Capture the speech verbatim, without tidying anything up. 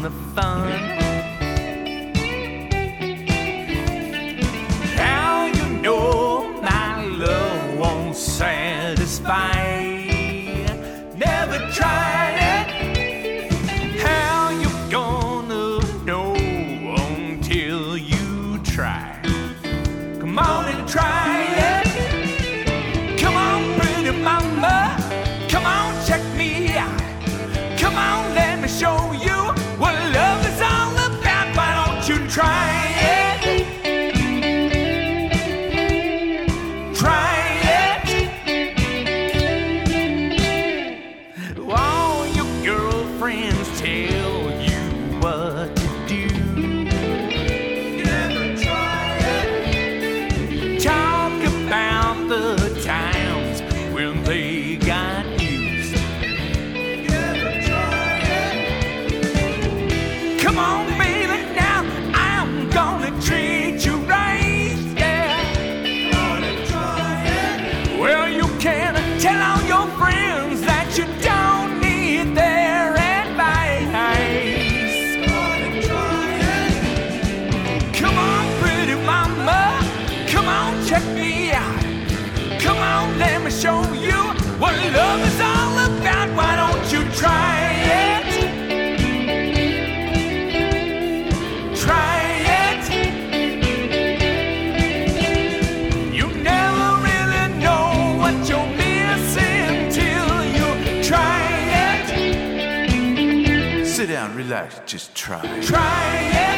the fun. How you know my love won't satisfy? Never tried it. How you gonna know until you try? Come on and try it. Come on, pretty mama. Come on, check me out. Come on, let me show you what love is all about. Why don't you try it? Try it. All your girlfriends tell you what to do. You never try it. Talk about the times when they got used. You never try it. Come on, baby, now I'm gonna treat you right. Yeah. Gonna try it. Well, you can tell all your friends that you don't need their advice. Gonna try it. Come on, pretty mama. Come on, check me out. Come on, let me show you what love is all about. Why don't you try it? Try it. You never really know what you're missing till you try it. Sit down, relax, just try. Try it.